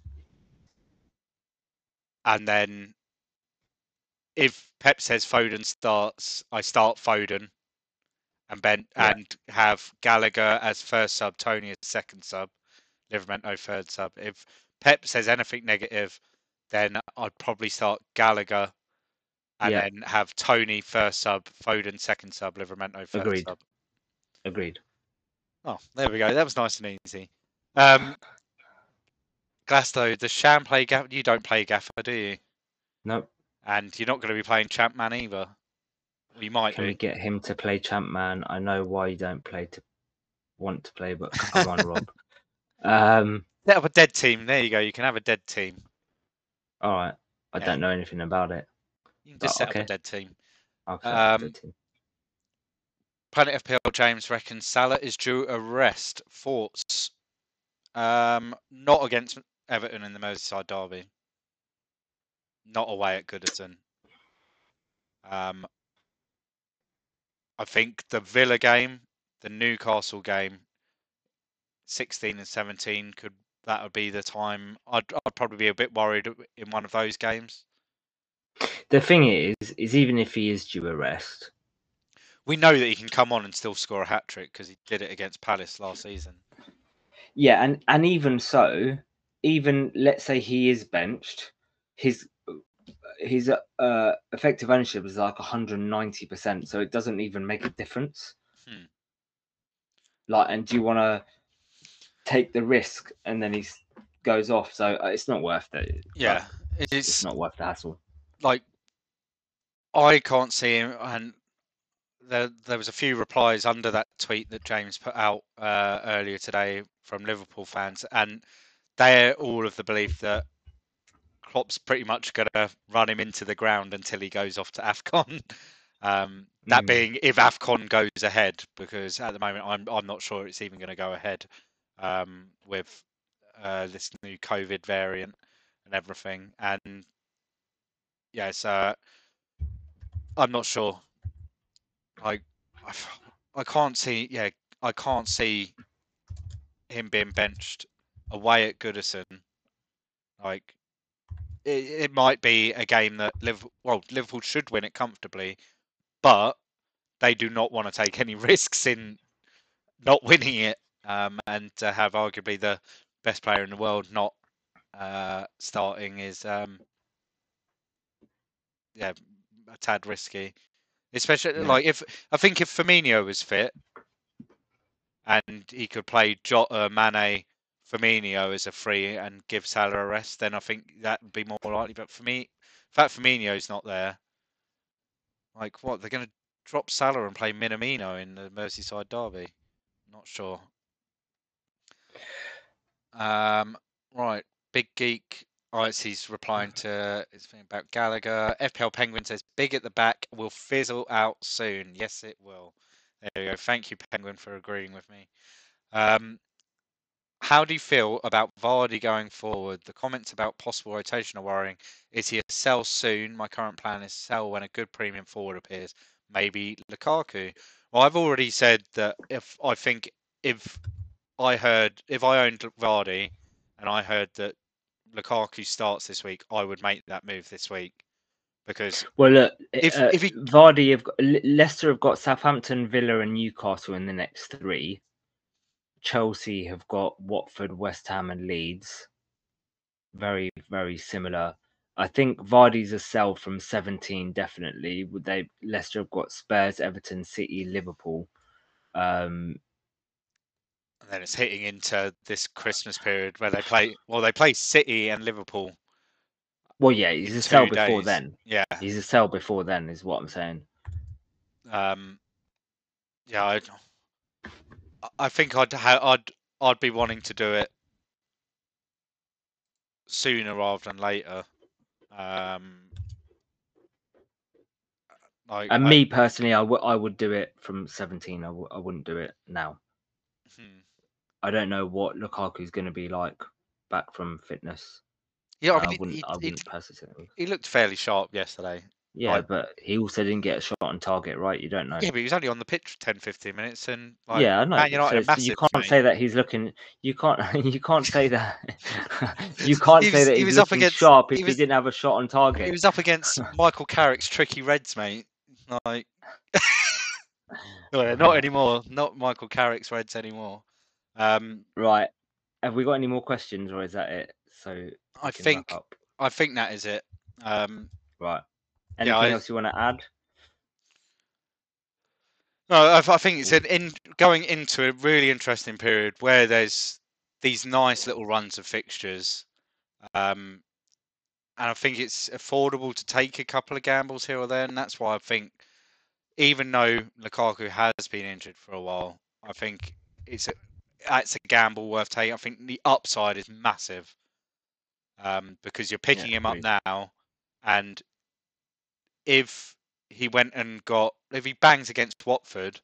and then if Pep says Foden starts, I start Foden, and ben Yeah. and have Gallagher as first sub, Tony as second sub, Livramento third sub. If Pep says anything negative, then I'd probably start Gallagher, and Yeah. then have Tony first sub, Foden second sub, Livramento third Agreed. sub. Agreed. Oh, there we go. That was nice and easy. Um, Glasto, the Sham play Gaffer? You don't play Gaffer, do you? Nope. And you're not going to be playing Champman either. Well, you might Can do. we get him to play Champman? I know why you don't play to want to play, but come on, Rob. Um. Set up a dead team. There you go. You can have a dead team. All right. I Yeah. don't know anything about it. You can just Oh, set okay. up a dead team. I'll set up a Um, dead team. Planet F P L James reckons Salah is due a rest. Thoughts? Um, not against Everton in the Merseyside derby. Not away at Goodison. Um, I think the Villa game the Newcastle game, sixteen and seventeen, could that would be the time? I'd, I'd probably be a bit worried in one of those games. The thing is, is even if he is due a rest, we know that he can come on and still score a hat trick because he did it against Palace last season. Yeah, and and even so, even let's say he is benched, his his uh, effective ownership is like one hundred ninety percent, so it doesn't even make a difference. Hmm. Like, and do you want to take the risk and then he goes off? So uh, it's not worth it. Yeah, like, it's, it's not worth the hassle. Like, I can't see him, and there there was a few replies under that tweet that James put out uh, earlier today from Liverpool fans, and they're all of the belief that Klopp's pretty much going to run him into the ground until he goes off to AFCON. Um, that mm. being if AFCON goes ahead, because at the moment I'm I'm not sure it's even going to go ahead um, with uh, this new COVID variant and everything. And yes, uh, I'm not sure. I, I I can't see. Yeah, I can't see him being benched away at Goodison. Like, it, it might be a game that Liverpool, well, Liverpool should win it comfortably, but they do not want to take any risks in not winning it, um, and to have arguably the best player in the world not uh, starting is, um, yeah, a tad risky. Especially yeah. like if I think if Firmino was fit and he could play Jota, Mane, Firmino as a free and give Salah a rest, then I think that would be more likely. But for me, in fact, Firmino's not there. Like, what? They're going to drop Salah and play Minamino in the Merseyside derby? Not sure. Um, right. Big Geek. Right, he's replying to his thing about Gallagher. F P L Penguin says, big at the back will fizzle out soon. Yes, it will. There we go. Thank you, Penguin, for agreeing with me. Um, how do you feel about Vardy going forward? The comments about possible rotation are worrying. Is he a sell soon? My current plan is sell when a good premium forward appears. Maybe Lukaku. Well, I've already said that if I think if I heard if I owned Vardy and I heard that Lukaku starts this week, I would make that move this week because well, look, if uh, if he... Vardy have got, Leicester have got Southampton, Villa, and Newcastle in the next three. Chelsea have got Watford, West Ham, and Leeds. Very, very similar. I think Vardy's a sell from seventeen, definitely. Would they? Leicester have got Spurs, Everton, City, Liverpool. Um, and then it's hitting into this Christmas period where they play. Well, they play City and Liverpool. Well, yeah, he's a sell before days. then. Yeah, he's a sell before then, is what I'm saying. Um, yeah, I, I think I'd ha- I'd I'd be wanting to do it sooner rather than later. Um, like, and I, me personally, I, w- I would do it from seventeen. I w- I wouldn't do it now. Hmm. I don't know what Lukaku's going to be like back from fitness. Yeah, I, uh, mean, I wouldn't. he, I wouldn't he, personally. He looked fairly sharp yesterday. Yeah, like, but he also didn't get a shot on target, right? You don't know. Yeah, but he was only on the pitch for ten, fifteen minutes, and like, yeah, I know. Man United so, are massive, so you can't mate. say that he's looking. You can't. You can't say that. you can't he say was, that he he's was looking up against, sharp if he, he, was, didn't have a shot on target. He was up against Michael Carrick's tricky Reds, mate. Like, no, not anymore. Not Michael Carrick's Reds anymore. Um, right. Have we got any more questions, or is that it? So I think wrap up. I think that is it. Um, right. Anything yeah, I, else you want to add? No, I, I think it's an in going into a really interesting period where there's these nice little runs of fixtures, um, and I think it's affordable to take a couple of gambles here or there, and that's why I think, even though Lukaku has been injured for a while, I think it's a it's a gamble worth taking. I think the upside is massive, um, because you're picking yeah, him up now, and if he went and got if he bangs against Watford,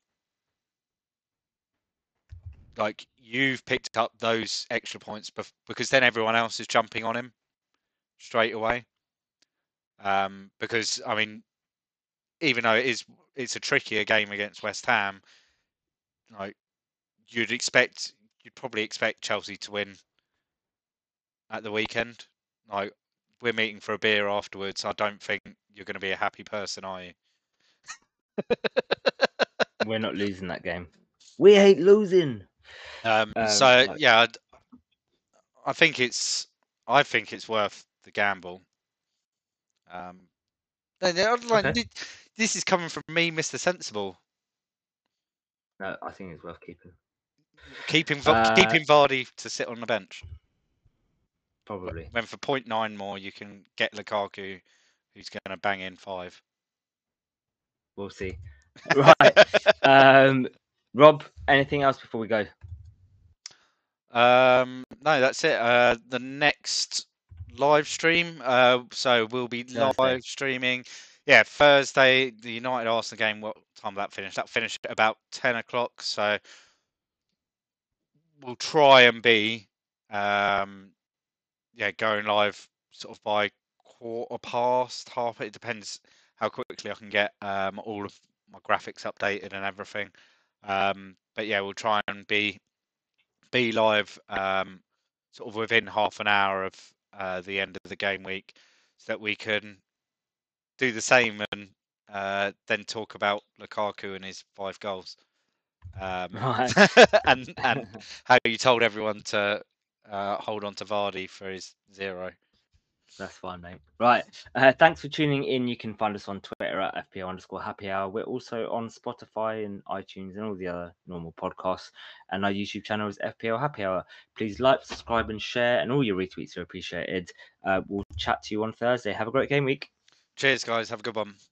like, you've picked up those extra points because then everyone else is jumping on him straight away. Um, because I mean, even though it is it's a trickier game against West Ham, like you'd expect, you'd probably expect Chelsea to win at the weekend. Like we're meeting for a beer afterwards. I don't think you're going to be a happy person, are you? We're not losing that game. We hate losing. Um, Um, so like, yeah, I'd- I think it's I think it's worth the gamble. Um, then, yeah, I'd like- Okay. thi- this is coming from me, Mister Sensible, no, I think it's worth keeping. keeping Va- Uh, keeping Vardy to sit on the bench. Probably. When for point nine more, you can get Lukaku, who's going to bang in five. We'll see. Right. um, Rob, anything else before we go? Um, no, that's it. Uh, the next live stream. Uh, so we'll be Thursday. live streaming. Yeah, Thursday. The United Arsenal game. What time will that finish? That finished at about ten o'clock. So we'll try and be, um, yeah, going live sort of by quarter past half. It depends how quickly I can get um all of my graphics updated and everything. Um, but yeah, we'll try and be be live um, sort of within half an hour of uh, the end of the game week, so that we can do the same and uh, then talk about Lukaku and his five goals, um, Right. and and how you told everyone to uh, hold on to Vardy for his zero. That's fine, mate. Right. Uh, thanks for tuning in. You can find us on Twitter at F P L underscore happy hour. We're also on Spotify and iTunes and all the other normal podcasts. And our YouTube channel is F P L Happy Hour. Please like, subscribe, and share. And all your retweets are appreciated. Uh, we'll chat to you on Thursday. Have a great game week. Cheers, guys. Have a good one.